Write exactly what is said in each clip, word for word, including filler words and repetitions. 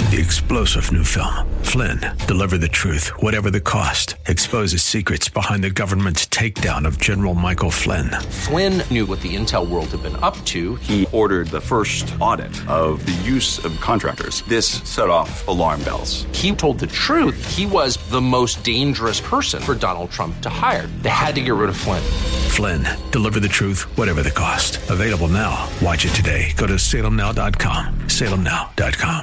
The explosive new film, Flynn, deliver the truth, whatever the cost, exposes secrets behind the government's takedown of General Michael Flynn. Flynn knew what the intel world had been up to. He ordered the first audit of the use of contractors. This set off alarm bells. He told the truth. He was the most dangerous person for Donald Trump to hire. They had to get rid of Flynn. Flynn, deliver the truth, whatever the cost. Available now. Watch it today. Go to salem now dot com. salem now dot com.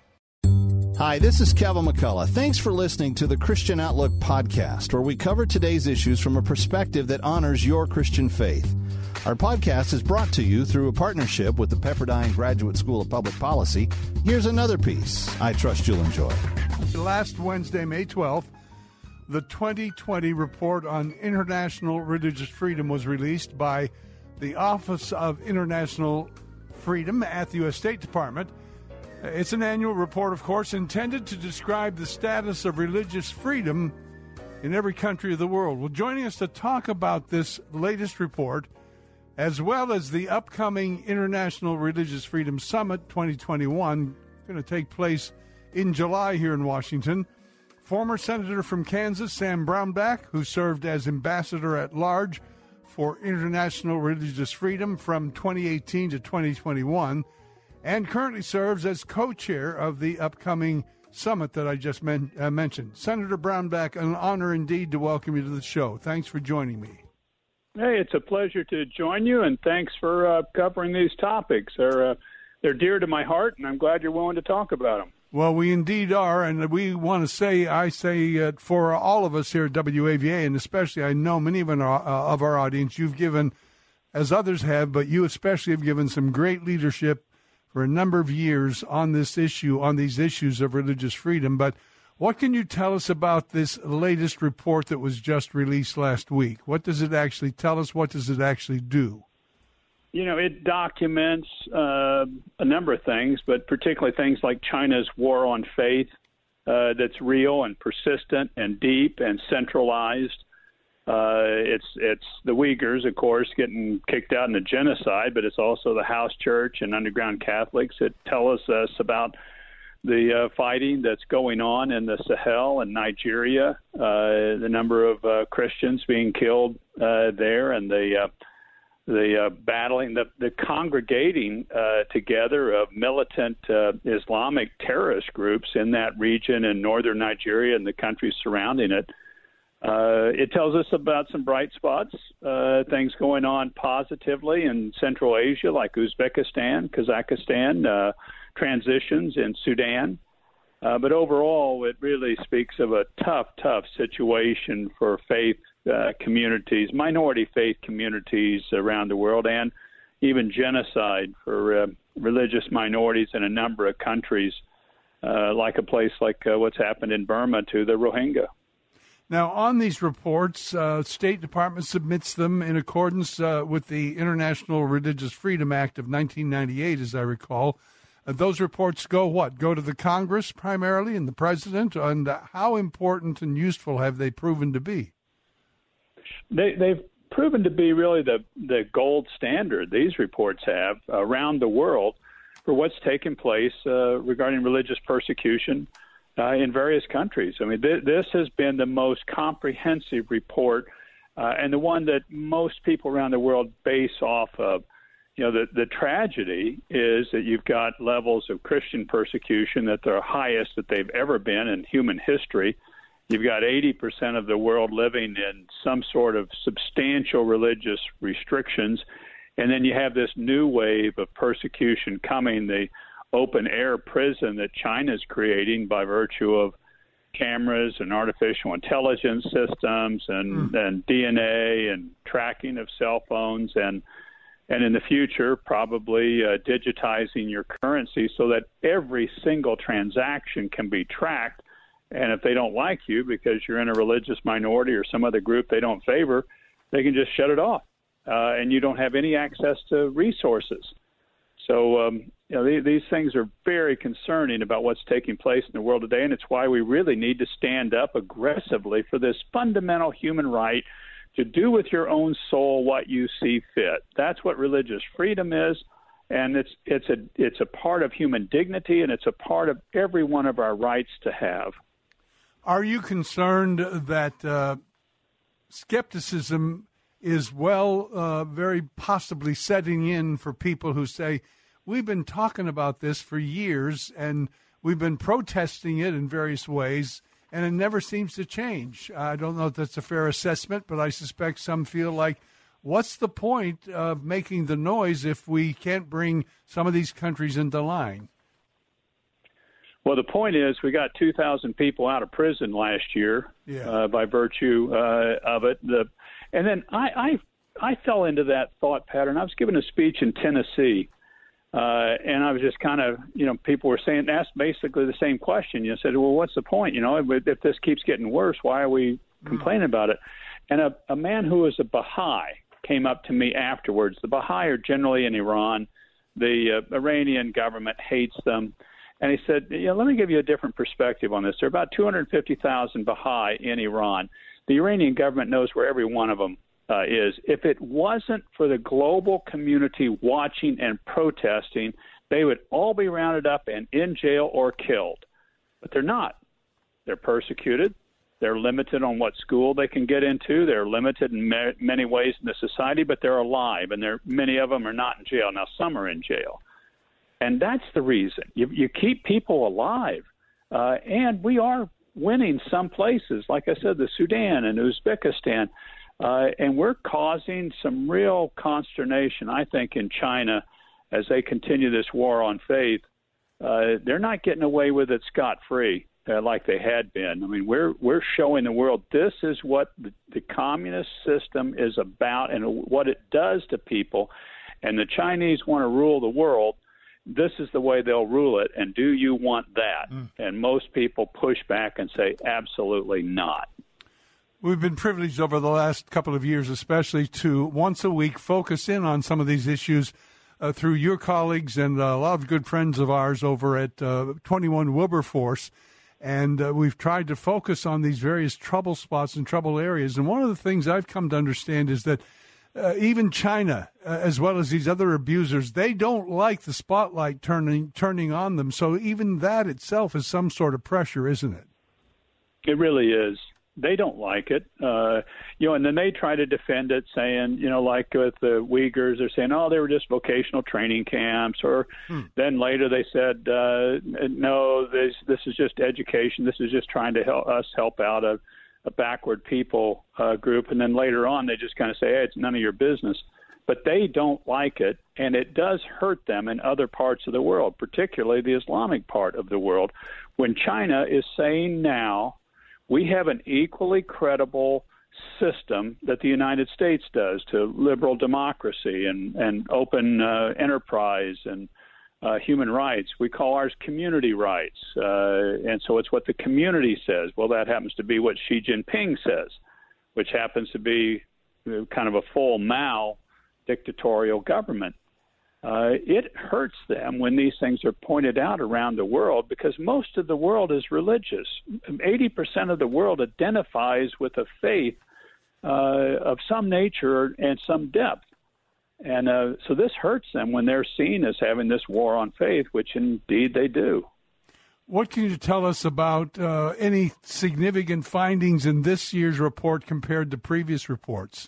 Hi, this is Kevin McCullough. Thanks for listening to the Christian Outlook podcast, where we cover today's issues from a perspective that honors your Christian faith. Our podcast is brought to you through a partnership with the Pepperdine Graduate School of Public Policy. Here's another piece I trust you'll enjoy. Last Wednesday, May twelfth, the twenty twenty report on international religious freedom was released by the Office of International Freedom at the U S State Department. It's an annual report, of course, intended to describe the status of religious freedom in every country of the world. Well, joining us to talk about this latest report, as well as the upcoming International Religious Freedom Summit twenty twenty-one, going to take place in July here in Washington, former Senator from Kansas, Sam Brownback, who served as Ambassador at Large for International Religious Freedom from twenty eighteen to twenty twenty-one, and currently serves as co-chair of the upcoming summit that I just men- uh, mentioned. Senator Brownback, an honor indeed to welcome you to the show. Thanks for joining me. Hey, it's a pleasure to join you, and thanks for uh, covering these topics. They're, uh, they're dear to my heart, and I'm glad you're willing to talk about them. Well, we indeed are, and we want to say, I say uh, for all of us here at W A V A, and especially I know many of our, uh, of our audience, you've given, as others have, but you especially have given some great leadership for a number of years on this issue, on these issues of religious freedom. But what can you tell us about this latest report that was just released last week? What does it actually tell us? What does it actually do? You know, it documents uh, a number of things, but particularly things like China's war on faith uh, that's real and persistent and deep and centralized. Uh, it's it's the Uyghurs, of course, getting kicked out in the genocide, but it's also the house church and underground Catholics that tell us, us about the uh, fighting that's going on in the Sahel and Nigeria, uh, the number of uh, Christians being killed uh, there, and the uh, the uh, battling, the, the congregating uh, together of militant uh, Islamic terrorist groups in that region in northern Nigeria and the countries surrounding it. Uh, it tells us about some bright spots, uh, things going on positively in Central Asia, like Uzbekistan, Kazakhstan, uh, transitions in Sudan. Uh, but overall, it really speaks of a tough, tough situation for faith uh, communities, minority faith communities around the world, and even genocide for uh, religious minorities in a number of countries, uh, like a place like uh, what's happened in Burma to the Rohingya. Now, on these reports, uh, State Department submits them in accordance uh, with the International Religious Freedom Act of nineteen ninety-eight, as I recall. Uh, those reports go what? Go to the Congress primarily and the President? And uh, how important and useful have they proven to be? They, they've proven to be really the, the gold standard, these reports have, around the world for what's taken place uh, regarding religious persecution Uh, in various countries. I mean, th- this has been the most comprehensive report uh, and the one that most people around the world base off of. You know, the, the tragedy is that you've got levels of Christian persecution that are highest that they've ever been in human history. You've got eighty percent of the world living in some sort of substantial religious restrictions. And then you have this new wave of persecution coming, the open-air prison that China's creating by virtue of cameras and artificial intelligence systems and, mm. and D N A and tracking of cell phones and and in the future probably uh, digitizing your currency so that every single transaction can be tracked. And if they don't like you because you're in a religious minority or some other group they don't favor, they can just shut it off uh, and you don't have any access to resources. So, um, you know, these, these things are very concerning about what's taking place in the world today, and it's why we really need to stand up aggressively for this fundamental human right to do with your own soul what you see fit. That's what religious freedom is, And it's it's a it's a part of human dignity, and it's a part of every one of our rights to have. Are you concerned that uh, skepticism is, well, uh, very possibly setting in for people who say, we've been talking about this for years, and we've been protesting it in various ways, and it never seems to change? I don't know if that's a fair assessment, but I suspect some feel like, what's the point of making the noise if we can't bring some of these countries into line? Well, the point is we got two thousand people out of prison last year yeah. uh, by virtue uh, of it. The, and then I, I I fell into that thought pattern. I was giving a speech in Tennessee, uh, and I was just kind of, you know, people were saying, asked basically the same question. You know, said, well, what's the point? You know, if, if this keeps getting worse, why are we complaining mm. about it? And a, a man who was a Baha'i came up to me afterwards. The Baha'i are generally in Iran. The uh, Iranian government hates them. And he said, you know, let me give you a different perspective on this. There are about two hundred fifty thousand Baha'i in Iran. The Iranian government knows where every one of them uh, is. If it wasn't for the global community watching and protesting, they would all be rounded up and in jail or killed. But they're not. They're persecuted. They're limited on what school they can get into. They're limited in ma- many ways in the society, but they're alive, and they're, many of them are not in jail. Now, some are in jail. And that's the reason. You, you keep people alive. Uh, and we are winning some places, like I said, the Sudan and Uzbekistan. Uh, and we're causing some real consternation, I think, in China as they continue this war on faith. Uh, they're not getting away with it scot-free uh, like they had been. I mean, we're we're showing the world this is what the, the communist system is about and what it does to people. And the Chinese want to rule the world. This is the way they'll rule it, and do you want that? Mm. And most people push back and say, absolutely not. We've been privileged over the last couple of years, especially, to once a week focus in on some of these issues uh, through your colleagues and a lot of good friends of ours over at uh, twenty-one Wilberforce. And uh, we've tried to focus on these various trouble spots and trouble areas. And one of the things I've come to understand is that Uh, even China, uh, as well as these other abusers, they don't like the spotlight turning turning on them. So even that itself is some sort of pressure, isn't it? It really is. They don't like it. Uh, you know, and then they try to defend it, saying, you know, like with the Uyghurs, they're saying, oh, they were just vocational training camps. Or hmm. then later they said, uh, no, this, this is just education. This is just trying to help us help out a a backward people uh, group, and then later on they just kind of say, hey, it's none of your business. But they don't like it, and it does hurt them in other parts of the world, particularly the Islamic part of the world. When China is saying now, we have an equally credible system that the United States does to liberal democracy and, and open uh, enterprise and Uh, human rights. We call ours community rights. Uh, and so it's what the community says. Well, that happens to be what Xi Jinping says, which happens to be kind of a full Mao dictatorial government. Uh, it hurts them when these things are pointed out around the world because most of the world is religious. eighty percent of the world identifies with a faith uh, of some nature and some depth. And uh, so this hurts them when they're seen as having this war on faith, which indeed they do. What can you tell us about uh, any significant findings in this year's report compared to previous reports?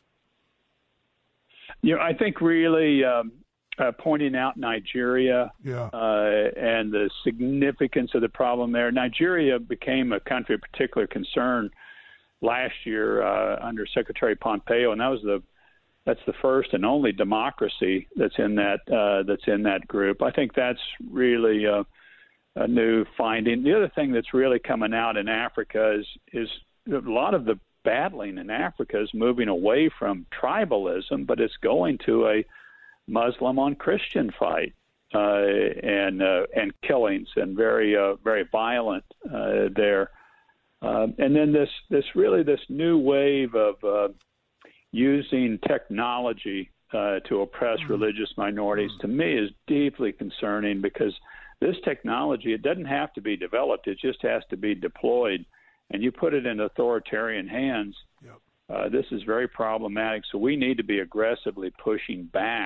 You know, I think really um, uh, pointing out Nigeria yeah. uh, and the significance of the problem there. Nigeria became a country of particular concern last year uh, under Secretary Pompeo, and that was the That's the first and only democracy that's in that uh, that's in that group. I think that's really a, a new finding. The other thing that's really coming out in Africa is is a lot of the battling in Africa is moving away from tribalism, but it's going to a Muslim on Christian fight uh, and uh, and killings and very uh, very violent uh, there. Uh, and then this this really this new wave of uh, using technology uh, to oppress mm. religious minorities, mm. to me, is deeply concerning because this technology, it doesn't have to be developed. It just has to be deployed. And you put it in authoritarian hands, yep. uh, this is very problematic. So we need to be aggressively pushing back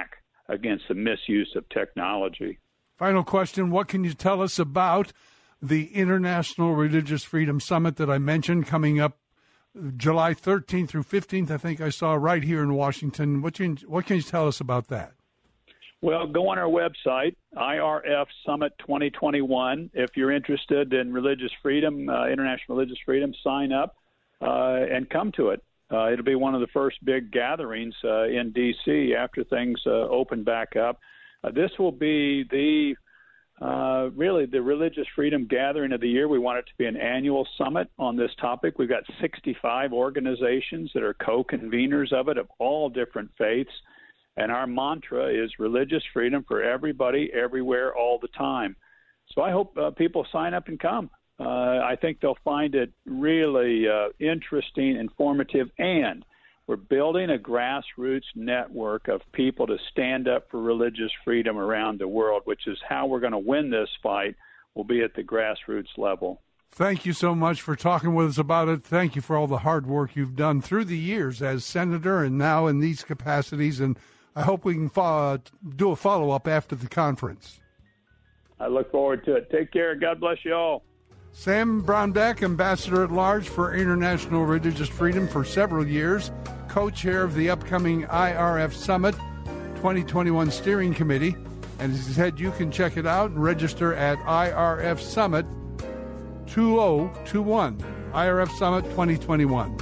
against the misuse of technology. Final question, what can you tell us about the International Religious Freedom Summit that I mentioned coming up July thirteenth through fifteenth, I think I saw right here in Washington. What, you, what can you tell us about that? Well, go on our website, I R F Summit twenty twenty-one. If you're interested in religious freedom, uh, international religious freedom, sign up uh, and come to it. Uh, it'll be one of the first big gatherings uh, in D C after things uh, open back up. Uh, this will be the uh, really the religious freedom gathering of the year. We want it to be an annual summit on this topic. We've got sixty-five organizations that are co-conveners of it, of all different faiths. And our mantra is religious freedom for everybody, everywhere, all the time. So I hope uh, people sign up and come. Uh, I think they'll find it really uh, interesting, informative, and we're building a grassroots network of people to stand up for religious freedom around the world, which is how we're going to win this fight, will be at the grassroots level. Thank you so much for talking with us about it. Thank you for all the hard work you've done through the years as senator and now in these capacities, and I hope we can follow, do a follow-up after the conference. I look forward to it. Take care. God bless you all. Sam Brownback, Ambassador at Large for International Religious Freedom for several years, co-chair of the upcoming I R F Summit twenty twenty-one Steering Committee. And as he said, you can check it out and register at I R F Summit two thousand twenty-one, I R F Summit twenty twenty-one.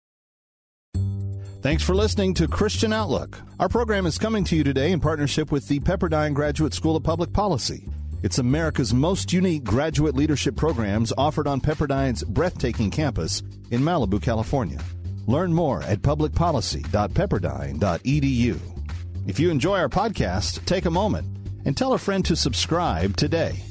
Thanks for listening to Christian Outlook. Our program is coming to you today in partnership with the Pepperdine Graduate School of Public Policy. It's America's most unique graduate leadership programs offered on Pepperdine's breathtaking campus in Malibu, California. Learn more at public policy dot pepperdine dot e d u. If you enjoy our podcast, take a moment and tell a friend to subscribe today.